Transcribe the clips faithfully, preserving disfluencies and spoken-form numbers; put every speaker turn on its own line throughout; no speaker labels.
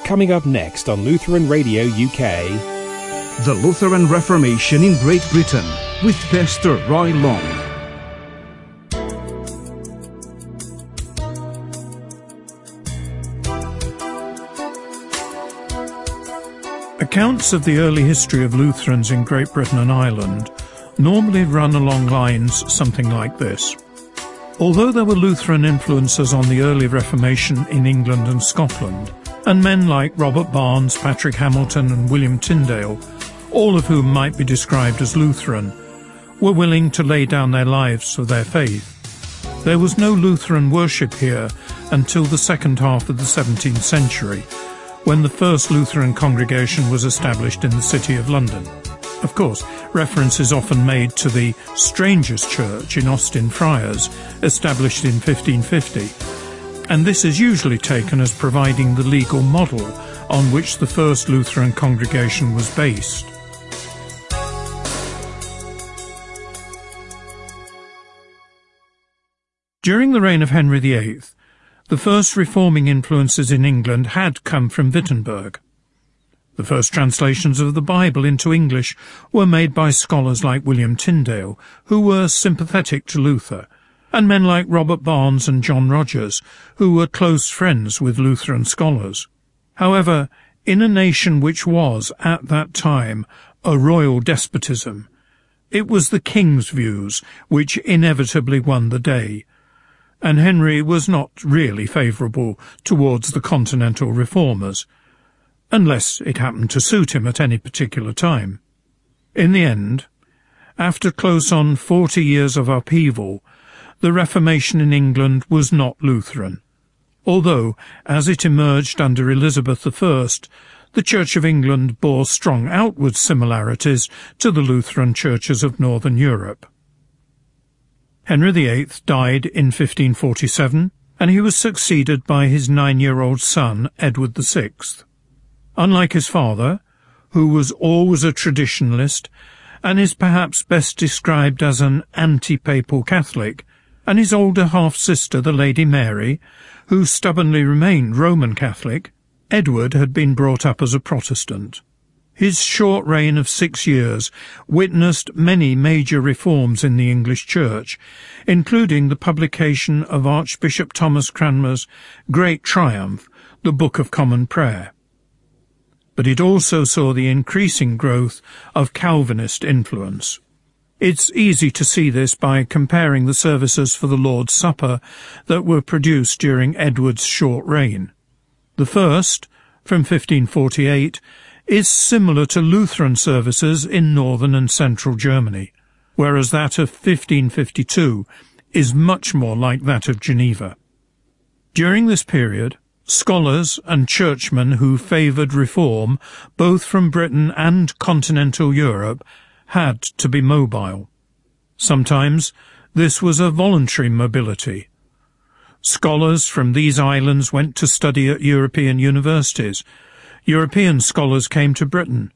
Coming up next on Lutheran Radio U K.
The Lutheran Reformation in Great Britain with Pastor Roy Long.
Accounts of the early history of Lutherans in Great Britain and Ireland normally run along lines something like this. Although there were Lutheran influences on the early Reformation in England and Scotland, and men like Robert Barnes, Patrick Hamilton and William Tyndale, all of whom might be described as Lutheran, were willing to lay down their lives for their faith, there was no Lutheran worship here until the second half of the seventeenth century, when the first Lutheran congregation was established in the City of London. Of course, reference is often made to the Strangers' Church in Austin Friars, established in fifteen fifty, and this is usually taken as providing the legal model on which the first Lutheran congregation was based. During the reign of Henry the Eighth, the first reforming influences in England had come from Wittenberg. The first translations of the Bible into English were made by scholars like William Tyndale, who were sympathetic to Luther, and men like Robert Barnes and John Rogers, who were close friends with Lutheran scholars. However, in a nation which was, at that time, a royal despotism, it was the king's views which inevitably won the day, and Henry was not really favourable towards the continental reformers, unless it happened to suit him at any particular time. In the end, after close on forty years of upheaval, the Reformation in England was not Lutheran, although, as it emerged under Elizabeth the First, the Church of England bore strong outward similarities to the Lutheran churches of Northern Europe. Henry the Eighth died in fifteen forty-seven, and he was succeeded by his nine-year-old son, Edward the Sixth. Unlike his father, who was always a traditionalist and is perhaps best described as an anti-papal Catholic, and his older half-sister, the Lady Mary, who stubbornly remained Roman Catholic, Edward had been brought up as a Protestant. His short reign of six years witnessed many major reforms in the English Church, including the publication of Archbishop Thomas Cranmer's great triumph, the Book of Common Prayer. But it also saw the increasing growth of Calvinist influence. It's easy to see this by comparing the services for the Lord's Supper that were produced during Edward's short reign. The first, from fifteen forty-eight, is similar to Lutheran services in northern and central Germany, whereas that of fifteen fifty-two is much more like that of Geneva. During this period, scholars and churchmen who favoured reform, both from Britain and continental Europe, had to be mobile. Sometimes this was a voluntary mobility. Scholars from these islands went to study at European universities. European scholars came to Britain.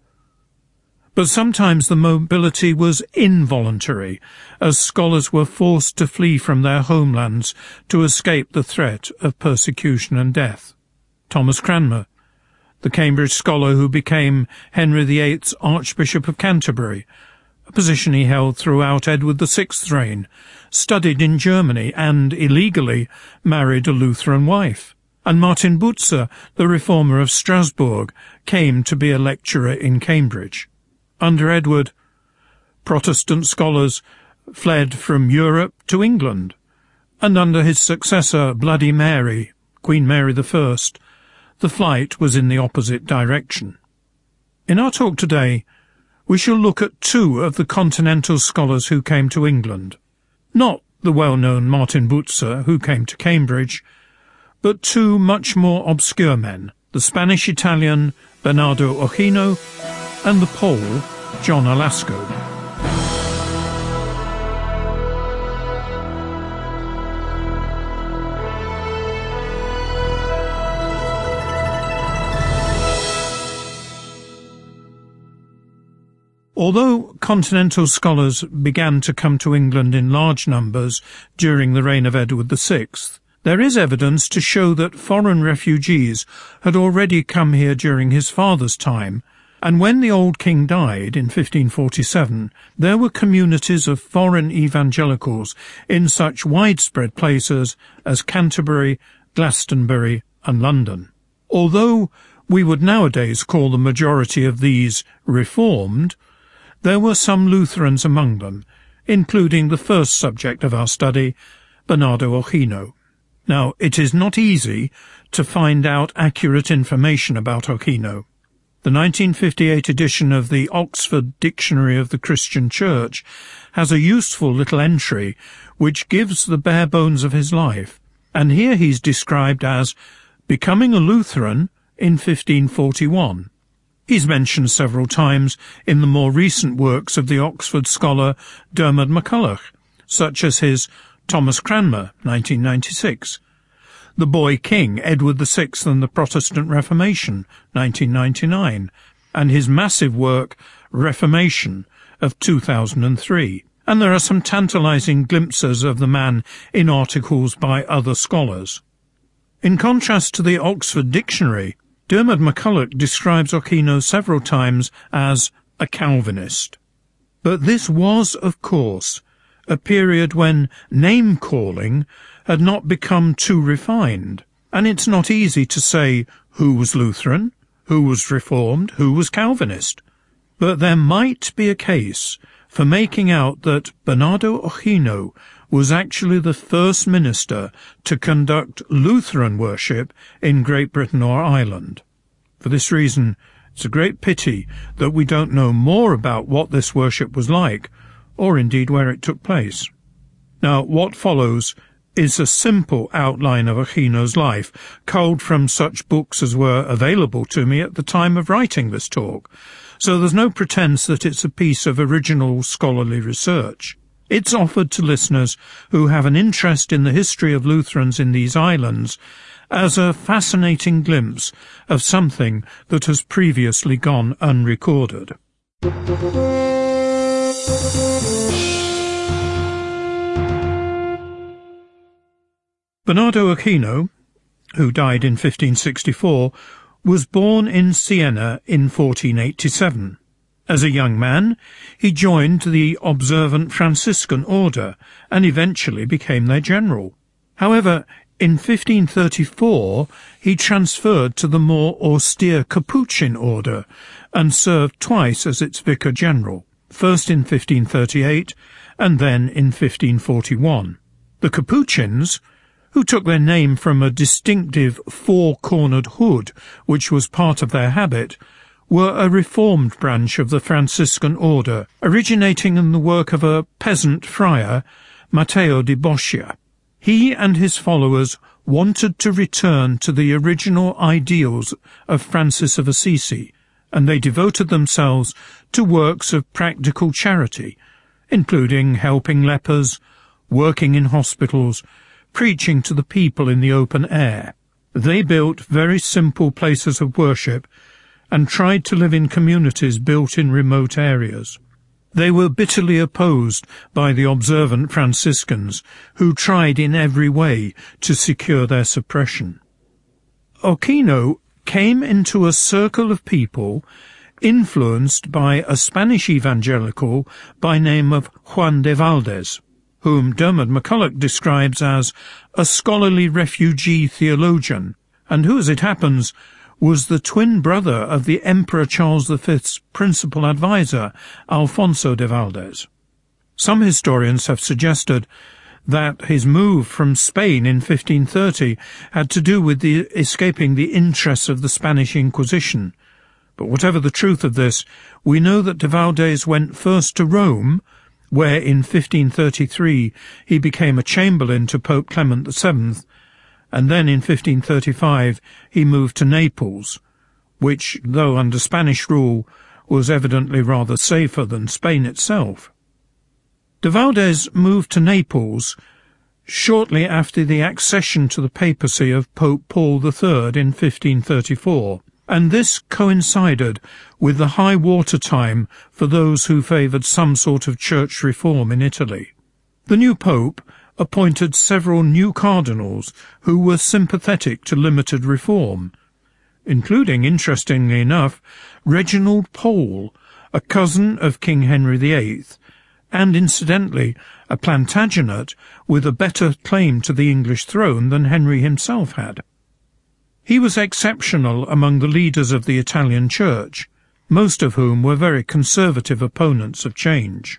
But sometimes the mobility was involuntary, as scholars were forced to flee from their homelands to escape the threat of persecution and death. Thomas Cranmer, the Cambridge scholar who became Henry the Eighth's Archbishop of Canterbury, a position he held throughout Edward the Sixth's reign, studied in Germany and, illegally, married a Lutheran wife. And Martin Butzer, the reformer of Strasbourg, came to be a lecturer in Cambridge. Under Edward, Protestant scholars fled from Europe to England, and under his successor, Bloody Mary, Queen Mary the First, the flight was in the opposite direction. In our talk today, we shall look at two of the continental scholars who came to England, not the well-known Martin Butzer, who came to Cambridge, but two much more obscure men, the Spanish-Italian Bernardo Ochino and the Pole John Alasko. Although continental scholars began to come to England in large numbers during the reign of Edward the Sixth, There is evidence to show that foreign refugees had already come here during his father's time, and when the old king died in fifteen forty-seven, there were communities of foreign evangelicals in such widespread places as Canterbury, Glastonbury and London. Although we would nowadays call the majority of these Reformed, there were some Lutherans among them, including the first subject of our study, Bernardo Ochino. Now, it is not easy to find out accurate information about Ochino. The nineteen fifty-eight edition of the Oxford Dictionary of the Christian Church has a useful little entry which gives the bare bones of his life, and here he's described as becoming a Lutheran in fifteen forty-one. He's mentioned several times in the more recent works of the Oxford scholar Dermot MacCulloch, such as his Thomas Cranmer, nineteen ninety-six, The Boy King, Edward the Sixth and the Protestant Reformation, nineteen ninety-nine, and his massive work Reformation of two thousand three. And there are some tantalizing glimpses of the man in articles by other scholars. In contrast to the Oxford Dictionary, Dermot MacCulloch describes Ochino several times as a Calvinist. But this was, of course, a period when name-calling had not become too refined, and it's not easy to say who was Lutheran, who was Reformed, who was Calvinist. But there might be a case for making out that Bernardo Ochino was actually the first minister to conduct Lutheran worship in Great Britain or Ireland. For this reason, it's a great pity that we don't know more about what this worship was like, or indeed where it took place. Now, what follows is a simple outline of Ochino's life, culled from such books as were available to me at the time of writing this talk, so there's no pretense that it's a piece of original scholarly research. It's offered to listeners who have an interest in the history of Lutherans in these islands as a fascinating glimpse of something that has previously gone unrecorded. Bernardo Ochino, who died in fifteen sixty-four, was born in Siena in fourteen eighty-seven. As a young man, he joined the Observant Franciscan order and eventually became their general. However, in fifteen thirty-four, he transferred to the more austere Capuchin order and served twice as its vicar general, first in fifteen thirty-eight and then in fifteen forty-one. The Capuchins, who took their name from a distinctive four-cornered hood which was part of their habit, were a reformed branch of the Franciscan order, originating in the work of a peasant friar, Matteo di Boscia. He and his followers wanted to return to the original ideals of Francis of Assisi, and they devoted themselves to works of practical charity, including helping lepers, working in hospitals, preaching to the people in the open air. They built very simple places of worship and tried to live in communities built in remote areas. They were bitterly opposed by the observant Franciscans, who tried in every way to secure their suppression. Ochino came into a circle of people influenced by a Spanish evangelical by name of Juan de Valdez, whom Dermot MacCulloch describes as a scholarly refugee theologian, and who, as it happens, was the twin brother of the Emperor Charles the Fifth's principal adviser, Alfonso de Valdez. Some historians have suggested that his move from Spain in fifteen thirty had to do with the escaping the interests of the Spanish Inquisition. But whatever the truth of this, we know that de Valdez went first to Rome, where in fifteen thirty-three he became a chamberlain to Pope Clement the Seventh, and then in fifteen thirty-five he moved to Naples, which, though under Spanish rule, was evidently rather safer than Spain itself. De Valdez moved to Naples shortly after the accession to the papacy of Pope Paul the Third in fifteen thirty-four, and this coincided with the high water time for those who favoured some sort of church reform in Italy. The new pope, appointed several new cardinals who were sympathetic to limited reform, including, interestingly enough, Reginald Pole, a cousin of King Henry the Eighth, and, incidentally, a Plantagenet with a better claim to the English throne than Henry himself had. He was exceptional among the leaders of the Italian Church, most of whom were very conservative opponents of change.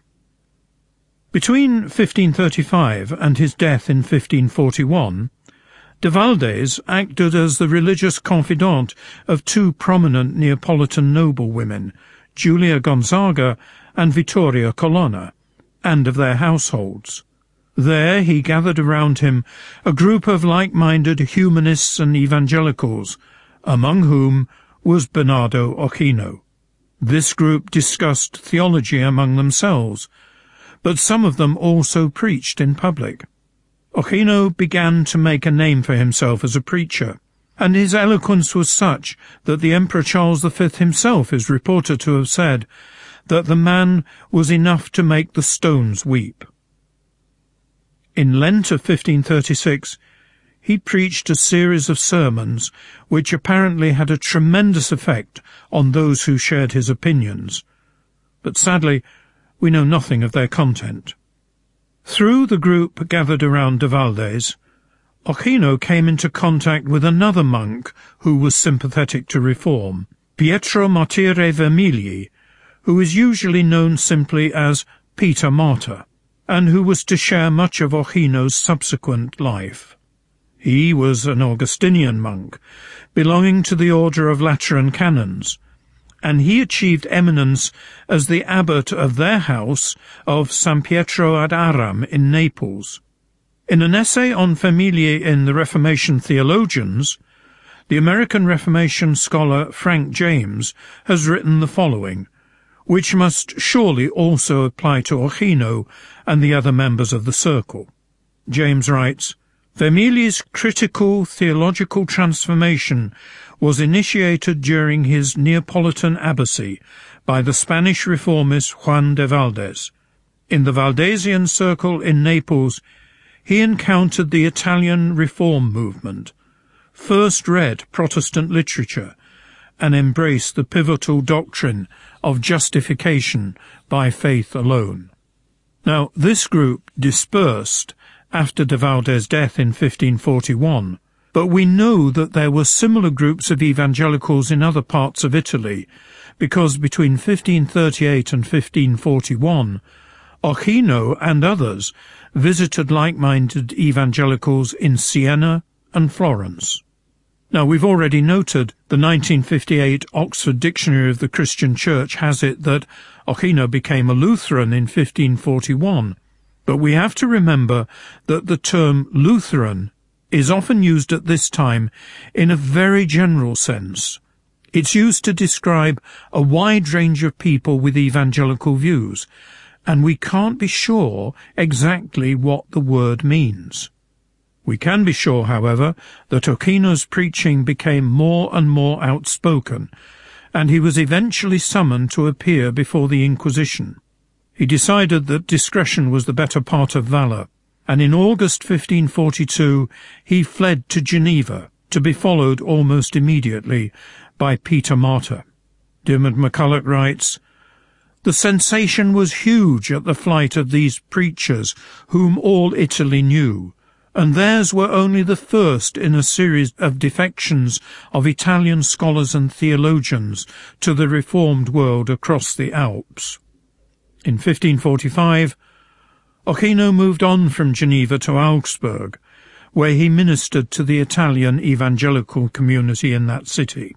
Between fifteen thirty-five and his death in fifteen forty-one, de Valdez acted as the religious confidant of two prominent Neapolitan noblewomen, Julia Gonzaga and Vittoria Colonna, and of their households. There he gathered around him a group of like-minded humanists and evangelicals, among whom was Bernardo Ochino. This group discussed theology among themselves, but some of them also preached in public. Ochino began to make a name for himself as a preacher, and his eloquence was such that the Emperor Charles the Fifth himself is reported to have said that the man was enough to make the stones weep. In Lent of fifteen thirty-six, he preached a series of sermons which apparently had a tremendous effect on those who shared his opinions, but sadly we know nothing of their content. Through the group gathered around de Valdez, Ochino came into contact with another monk who was sympathetic to reform, Pietro Martire Vermigli, who is usually known simply as Peter Martyr, and who was to share much of Ochino's subsequent life. He was an Augustinian monk, belonging to the order of Lateran Canons, and he achieved eminence as the abbot of their house of San Pietro ad Aram in Naples. In an essay on Vermigli in the Reformation Theologians, the American Reformation scholar Frank James has written the following, which must surely also apply to Ochino and the other members of the circle. James writes, Vermigli's critical theological transformation was initiated during his Neapolitan abbacy by the Spanish reformist Juan de Valdez. In the Valdesian circle in Naples, he encountered the Italian reform movement, first read Protestant literature, and embraced the pivotal doctrine of justification by faith alone. Now, this group dispersed after de Valdez's death in fifteen forty-one, but we know that there were similar groups of evangelicals in other parts of Italy, because between fifteen thirty-eight and fifteen forty-one, Ochino and others visited like-minded evangelicals in Siena and Florence. Now, we've already noted the nineteen fifty-eight Oxford Dictionary of the Christian Church has it that Ochino became a Lutheran in fifteen forty-one, but we have to remember that the term Lutheran is often used at this time in a very general sense. It's used to describe a wide range of people with evangelical views, and we can't be sure exactly what the word means. We can be sure, however, that Ochino's preaching became more and more outspoken, and he was eventually summoned to appear before the Inquisition. He decided that discretion was the better part of valour, and in August fifteen forty-two he fled to Geneva, to be followed almost immediately by Peter Martyr. Diarmaid MacCulloch writes, The sensation was huge at the flight of these preachers whom all Italy knew, and theirs were only the first in a series of defections of Italian scholars and theologians to the reformed world across the Alps. In fifteen forty-five, Ochino moved on from Geneva to Augsburg, where he ministered to the Italian evangelical community in that city.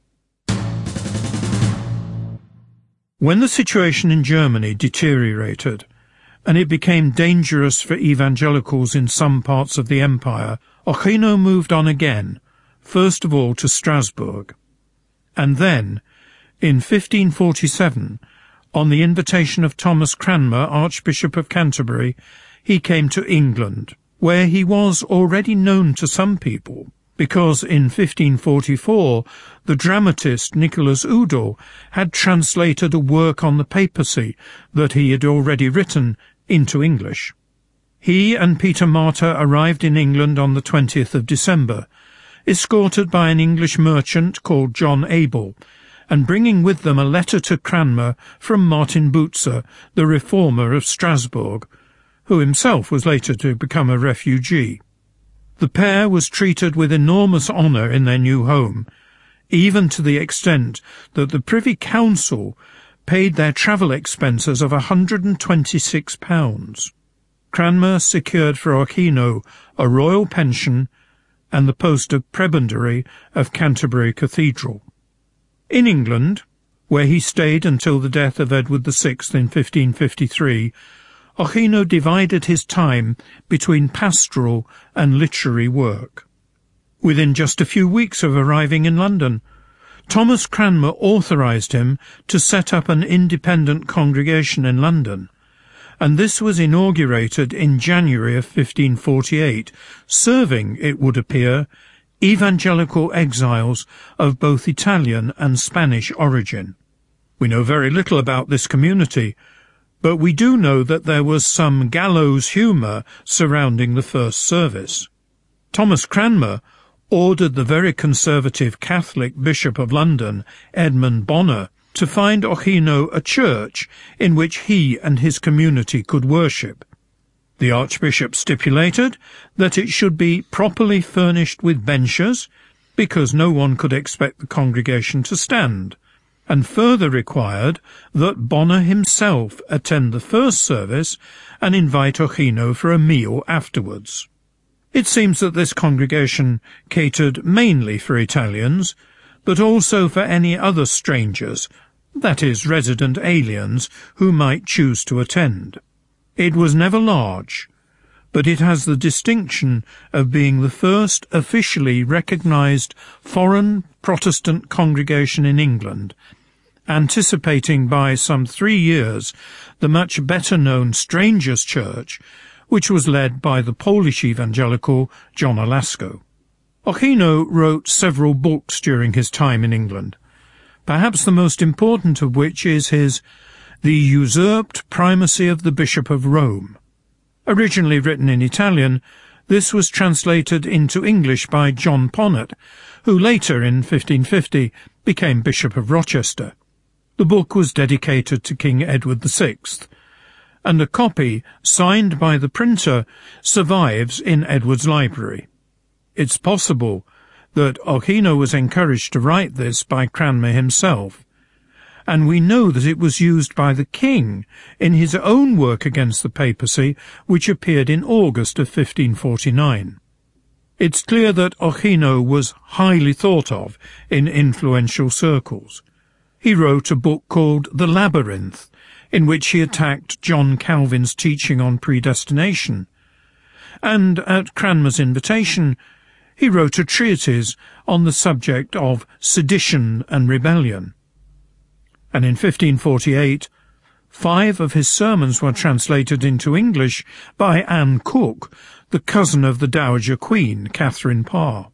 When the situation in Germany deteriorated, and it became dangerous for evangelicals in some parts of the empire, Ochino moved on again, first of all to Strasbourg. And then, in fifteen forty-seven, on the invitation of Thomas Cranmer, Archbishop of Canterbury, he came to England, where he was already known to some people, because in fifteen forty-four the dramatist Nicholas Udall had translated a work on the papacy that he had already written into English. He and Peter Martyr arrived in England on the twentieth of December, escorted by an English merchant called John Abel, and bringing with them a letter to Cranmer from Martin Boutser, the reformer of Strasbourg, who himself was later to become a refugee. The pair was treated with enormous honour in their new home, even to the extent that the Privy Council paid their travel expenses of one hundred and twenty-six pounds. Cranmer secured for Ochino a royal pension and the post of prebendary of Canterbury Cathedral. In England, where he stayed until the death of Edward the Sixth in fifteen fifty-three, Ochino divided his time between pastoral and literary work. Within just a few weeks of arriving in London, Thomas Cranmer authorised him to set up an independent congregation in London, and this was inaugurated in January of fifteen forty-eight, serving, it would appear, evangelical exiles of both Italian and Spanish origin. We know very little about this community, but we do know that there was some gallows humour surrounding the first service. Thomas Cranmer ordered the very conservative Catholic Bishop of London, Edmund Bonner, to find Ochino a church in which he and his community could worship. The Archbishop stipulated that it should be properly furnished with benches, because no one could expect the congregation to stand, and further required that Bonner himself attend the first service and invite Ochino for a meal afterwards. It seems that this congregation catered mainly for Italians, but also for any other strangers, that is, resident aliens, who might choose to attend. It was never large, but it has the distinction of being the first officially recognised foreign Protestant congregation in England, anticipating by some three years the much better-known Strangers' Church, which was led by the Polish evangelical John Alasko. Ochino wrote several books during his time in England, perhaps the most important of which is his The Usurped Primacy of the Bishop of Rome. Originally written in Italian, this was translated into English by John Ponnet, who later, in fifteen fifty, became Bishop of Rochester. The book was dedicated to King Edward the Sixth, and a copy, signed by the printer, survives in Edward's library. It's possible that Ochino was encouraged to write this by Cranmer himself, and we know that it was used by the king in his own work against the papacy, which appeared in August of fifteen forty-nine. It's clear that Ochino was highly thought of in influential circles. He wrote a book called The Labyrinth, in which he attacked John Calvin's teaching on predestination, and, at Cranmer's invitation, he wrote a treatise on the subject of sedition and rebellion. And in fifteen forty-eight, five of his sermons were translated into English by Anne Cook, the cousin of the Dowager Queen, Catherine Parr.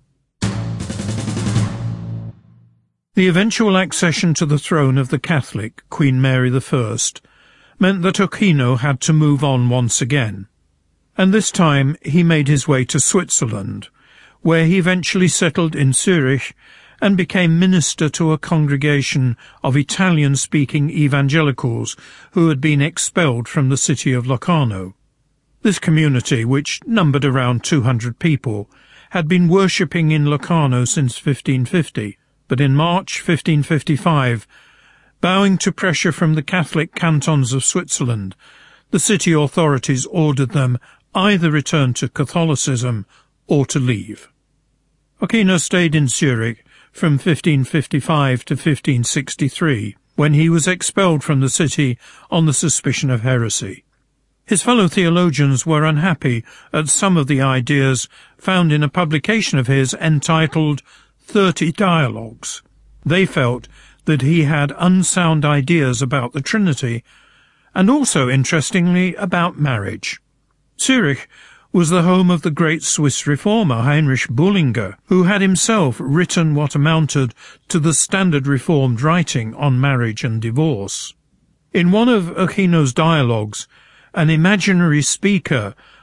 The eventual accession to the throne of the Catholic Queen Mary the First meant that Ochino had to move on once again, and this time he made his way to Switzerland, where he eventually settled in Zurich and became minister to a congregation of Italian-speaking evangelicals who had been expelled from the city of Locarno. This community, which numbered around two hundred people, had been worshipping in Locarno since fifteen fifty, but in March fifteen fifty-five, bowing to pressure from the Catholic cantons of Switzerland, the city authorities ordered them either return to Catholicism or to leave. Ochino stayed in Zurich from fifteen fifty-five to fifteen sixty-three, when he was expelled from the city on the suspicion of heresy. His fellow theologians were unhappy at some of the ideas found in a publication of his entitled Thirty Dialogues. They felt that he had unsound ideas about the Trinity, and also, interestingly, about marriage. Zurich was the home of the great Swiss reformer Heinrich Bullinger, who had himself written what amounted to the standard Reformed writing on marriage and divorce. In one of Ochino's dialogues, an imaginary speaker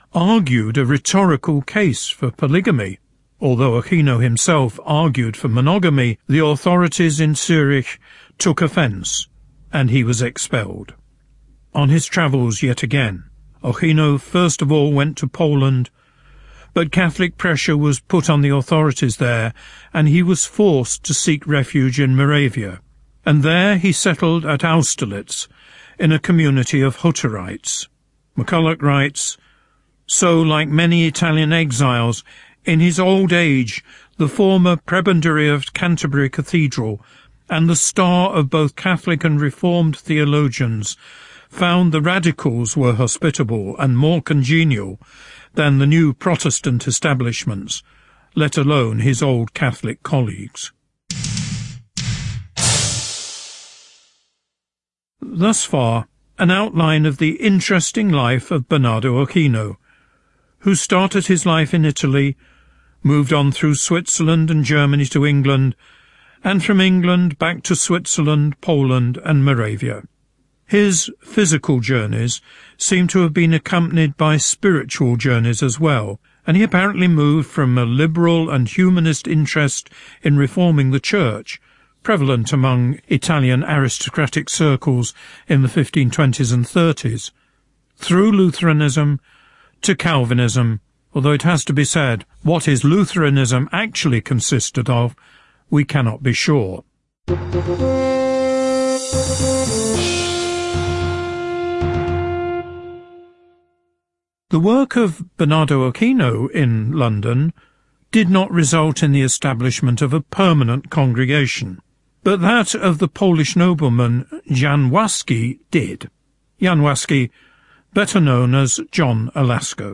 argued a rhetorical case for polygamy. Although Ochino himself argued for monogamy, the authorities in Zurich took offence, and he was expelled. On his travels yet again, Ochino first of all went to Poland, but Catholic pressure was put on the authorities there, and he was forced to seek refuge in Moravia, and there he settled at Austerlitz, in a community of Hutterites. McCulloch writes, "So, like many Italian exiles, in his old age the former prebendary of Canterbury Cathedral and the star of both Catholic and Reformed theologians found the radicals were hospitable and more congenial than the new Protestant establishments, let alone his old Catholic colleagues." Thus far, an outline of the interesting life of Bernardo Ochino, who started his life in Italy, moved on through Switzerland and Germany to England, and from England back to Switzerland, Poland and Moravia. His physical journeys seem to have been accompanied by spiritual journeys as well, and he apparently moved from a liberal and humanist interest in reforming the Church, prevalent among Italian aristocratic circles in the fifteen twenties and thirties, through Lutheranism to Calvinism, although it has to be said, what his Lutheranism actually consisted of, we cannot be sure. The work of Bernardo Ochino in London did not result in the establishment of a permanent congregation, but that of the Polish nobleman Jan Waski did. Jan Waski, better known as John Alasko.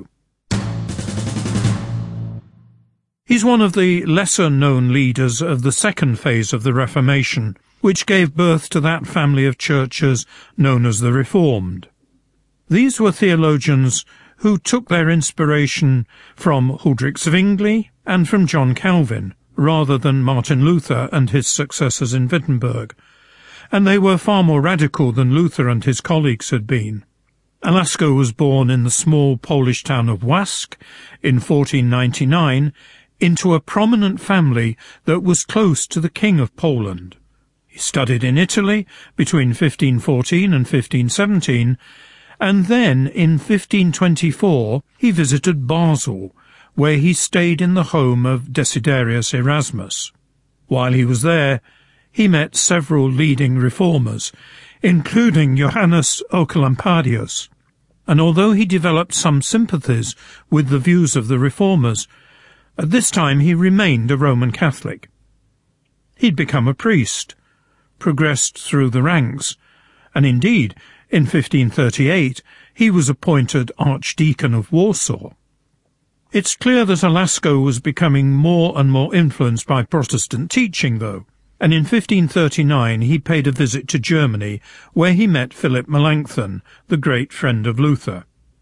He's one of the lesser-known leaders of the second phase of the Reformation, which gave birth to that family of churches known as the Reformed. These were theologians who took their inspiration from Huldrych Zwingli and from John Calvin, rather than Martin Luther and his successors in Wittenberg, and they were far more radical than Luther and his colleagues had been. Alasko was born in the small Polish town of Łask in fourteen ninety-nine, into a prominent family that was close to the King of Poland. He studied in Italy between fifteen fourteen and fifteen seventeen, and then in fifteen twenty-four he visited Basel, where he stayed in the home of Desiderius Erasmus. While he was there, he met several leading reformers, including Johannes Oecolampadius, and although he developed some sympathies with the views of the reformers, at this time he remained a Roman Catholic. He'd become a priest, progressed through the ranks, and indeed, in fifteen thirty-eight, he was appointed Archdeacon of Warsaw. It's clear that Alasko was becoming more and more influenced by Protestant teaching, though, and in fifteen thirty-nine he paid a visit to Germany, where he met Philip Melanchthon, the great friend of Luther.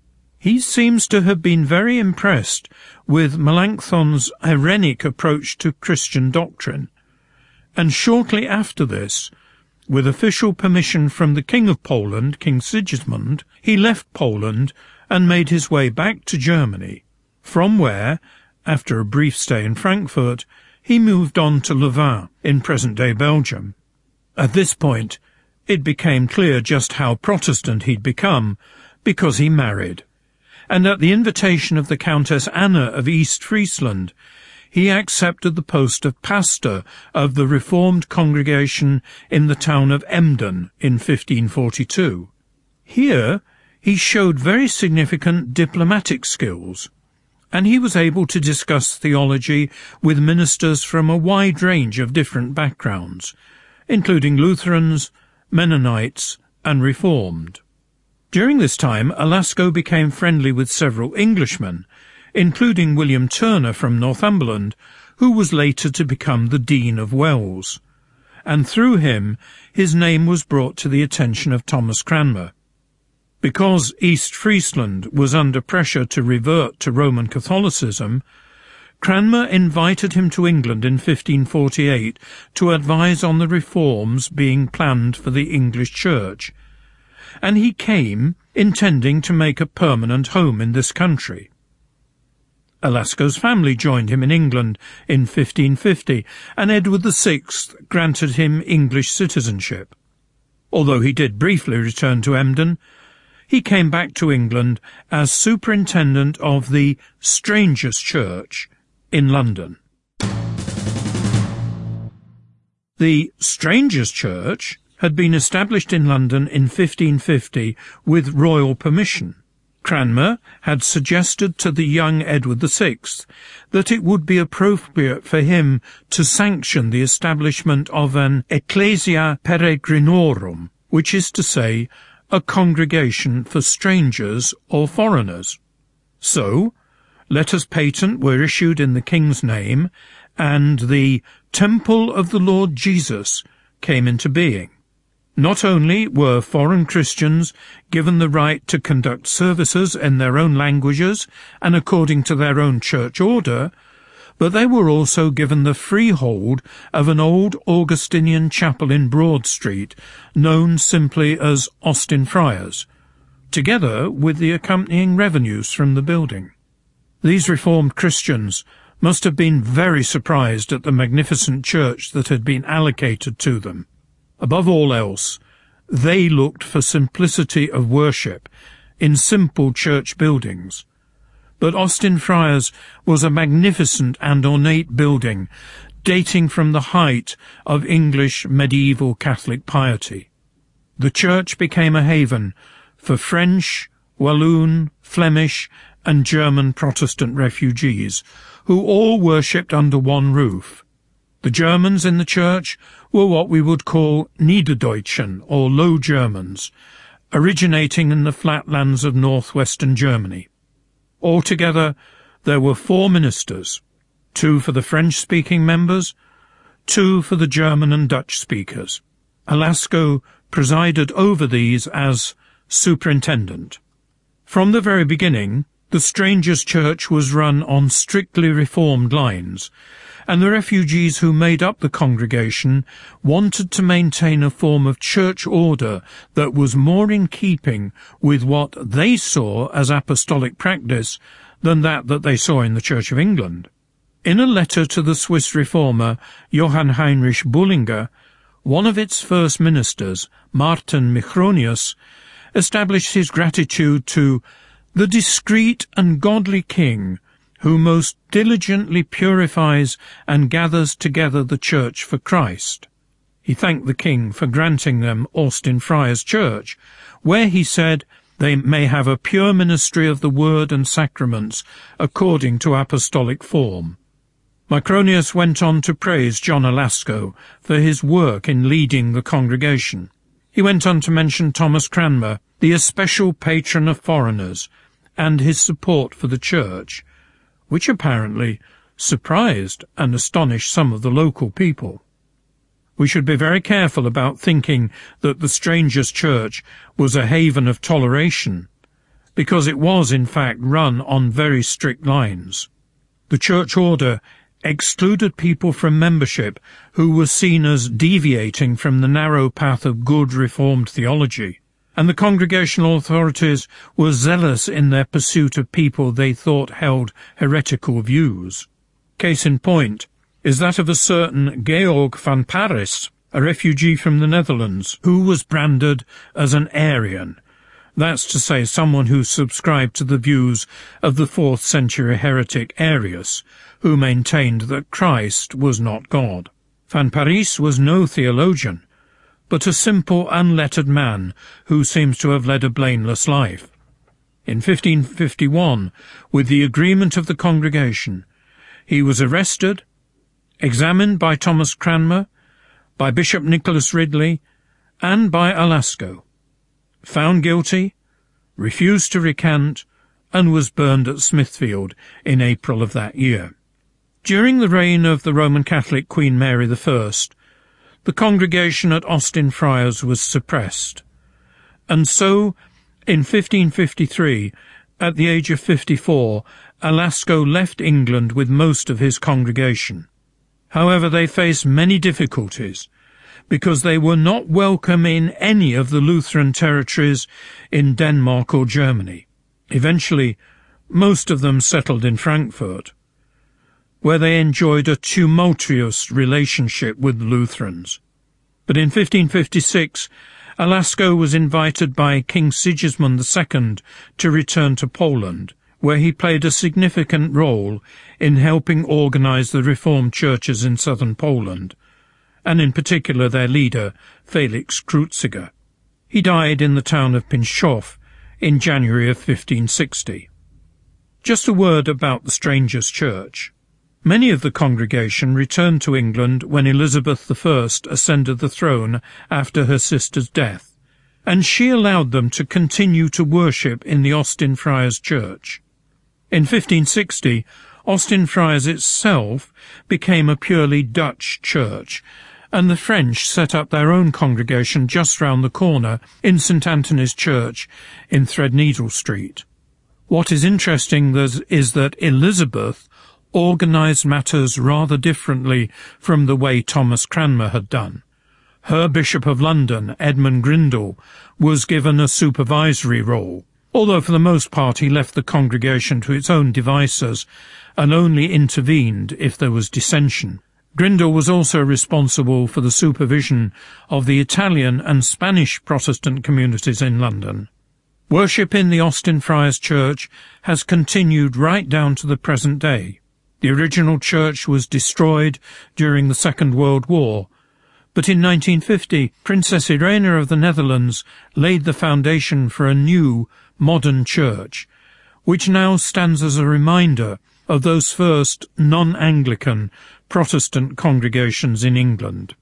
He seems to have been very impressed with Melanchthon's Irenic approach to Christian doctrine, and shortly after this, with official permission from the King of Poland, King Sigismund, he left Poland and made his way back to Germany, from where, after a brief stay in Frankfurt, he moved on to Louvain, in present-day Belgium. At this point, it became clear just how Protestant he'd become, because he married, and at the invitation of the Countess Anna of East Friesland, he accepted the post of pastor of the Reformed congregation in the town of Emden in fifteen forty-two. Here he showed very significant diplomatic skills, and he was able to discuss theology with ministers from a wide range of different backgrounds, including Lutherans, Mennonites, and Reformed. During this time, Alasko became friendly with several Englishmen, including William Turner from Northumberland, who was later to become the Dean of Wells, and through him his name was brought to the attention of Thomas Cranmer. Because East Friesland was under pressure to revert to Roman Catholicism, Cranmer invited him to England in fifteen forty-eight to advise on the reforms being planned for the English Church, and he came intending to make a permanent home in this country. Alasco's family joined him in England in fifteen fifty, and Edward the Sixth granted him English citizenship. Although he did briefly return to Emden, he came back to England as superintendent of the Strangers' Church in London. The Strangers' Church had been established in London in fifteen fifty with royal permission. Cranmer had suggested to the young Edward the Sixth that it would be appropriate for him to sanction the establishment of an Ecclesia Peregrinorum, which is to say, a congregation for strangers or foreigners. So, letters patent were issued in the King's name, and the Temple of the Lord Jesus came into being. Not only were foreign Christians given the right to conduct services in their own languages and according to their own church order, but they were also given the freehold of an old Augustinian chapel in Broad Street, known simply as Austin Friars, together with the accompanying revenues from the building. These Reformed Christians must have been very surprised at the magnificent church that had been allocated to them. Above all else, they looked for simplicity of worship in simple church buildings. But Austin Friars was a magnificent and ornate building, dating from the height of English medieval Catholic piety. The church became a haven for French, Walloon, Flemish, and German Protestant refugees, who all worshipped under one roof. The Germans in the church were what we would call Niederdeutschen, or Low Germans, originating in the flatlands of northwestern Germany. Altogether, there were four ministers, two for the French-speaking members, two for the German and Dutch speakers. Alasco presided over these as superintendent. From the very beginning, the Strangers' Church was run on strictly reformed lines, and the refugees who made up the congregation wanted to maintain a form of church order that was more in keeping with what they saw as apostolic practice than that that they saw in the Church of England. In a letter to the Swiss reformer Johann Heinrich Bullinger, one of its first ministers, Martin Micronius, established his gratitude to the discreet and godly King, who most diligently purifies and gathers together the church for Christ. He thanked the king for granting them Austin Friars Church, where, he said, they may have a pure ministry of the word and sacraments according to apostolic form. Micronius went on to praise John Alasco for his work in leading the congregation. He went on to mention Thomas Cranmer, the especial patron of foreigners, and his support for the church, which apparently surprised and astonished some of the local people. We should be very careful about thinking that the Strangers' Church was a haven of toleration, because it was in fact run on very strict lines. The church order excluded people from membership who were seen as deviating from the narrow path of good Reformed theology, and the congregational authorities were zealous in their pursuit of people they thought held heretical views. Case in point is that of a certain Georg van Paris, a refugee from the Netherlands, who was branded as an Arian, that's to say someone who subscribed to the views of the fourth century heretic Arius, who maintained that Christ was not God. Van Paris was no theologian, but a simple, unlettered man who seems to have led a blameless life. In fifteen fifty-one, with the agreement of the congregation, he was arrested, examined by Thomas Cranmer, by Bishop Nicholas Ridley, and by Alasco, found guilty, refused to recant, and was burned at Smithfield in April of that year. During the reign of the Roman Catholic Queen Mary the First, the congregation at Austin Friars was suppressed, and so, in fifteen fifty-three, at the age of fifty-four, Alasco left England with most of his congregation. However, they faced many difficulties, because they were not welcome in any of the Lutheran territories in Denmark or Germany. Eventually, most of them settled in Frankfurt, where they enjoyed a tumultuous relationship with Lutherans. But in fifteen fifty-six, Alasco was invited by King Sigismund the Second to return to Poland, where he played a significant role in helping organize the Reformed churches in southern Poland, and in particular their leader, Felix Kreuziger. He died in the town of Pińczów in January of fifteen sixty. Just a word about the Strangers' Church. Many of the congregation returned to England when Elizabeth the First ascended the throne after her sister's death, and she allowed them to continue to worship in the Austin Friars Church. In fifteen sixty, Austin Friars itself became a purely Dutch church, and the French set up their own congregation just round the corner in St Anthony's Church in Threadneedle Street. What is interesting is that Elizabeth organised matters rather differently from the way Thomas Cranmer had done. Her Bishop of London, Edmund Grindal, was given a supervisory role, although for the most part he left the congregation to its own devices and only intervened if there was dissension. Grindal was also responsible for the supervision of the Italian and Spanish Protestant communities in London. Worship in the Austin Friars Church has continued right down to the present day. The original church was destroyed during the Second World War, but in nineteen fifty, Princess Irene of the Netherlands laid the foundation for a new, modern church, which now stands as a reminder of those first non-Anglican Protestant congregations in England.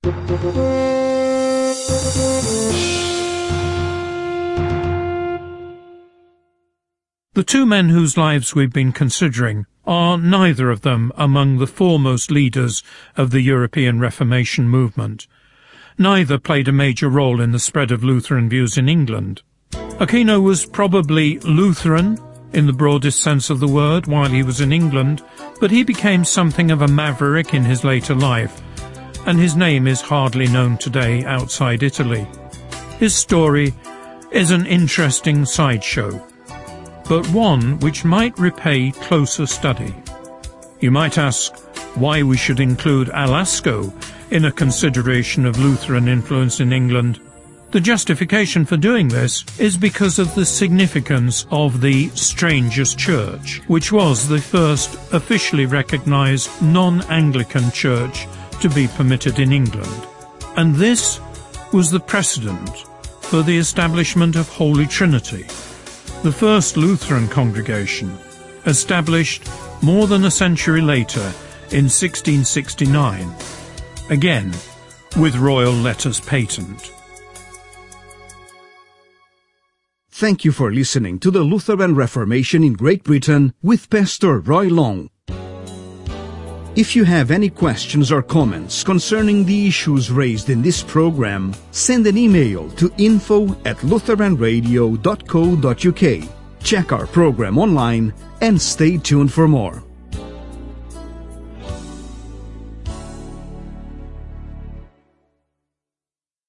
The two men whose lives we've been considering are neither of them among the foremost leaders of the European Reformation movement. Neither played a major role in the spread of Lutheran views in England. Aquino was probably Lutheran in the broadest sense of the word while he was in England, but he became something of a maverick in his later life, and his name is hardly known today outside Italy. His story is an interesting sideshow, but one which might repay closer study. You might ask why we should include Alasco in a consideration of Lutheran influence in England. The justification for doing this is because of the significance of the Strangers' Church, which was the first officially recognised non-Anglican church to be permitted in England. And this was the precedent for the establishment of Holy Trinity, the first Lutheran congregation, established more than a century later in sixteen sixty-nine, again with royal letters patent.
Thank you for listening to the Lutheran Reformation in Great Britain with Pastor Roy Long. If you have any questions or comments concerning the issues raised in this program, send an email to info at lutheran radio dot co dot uk. Check our program online and stay tuned for more.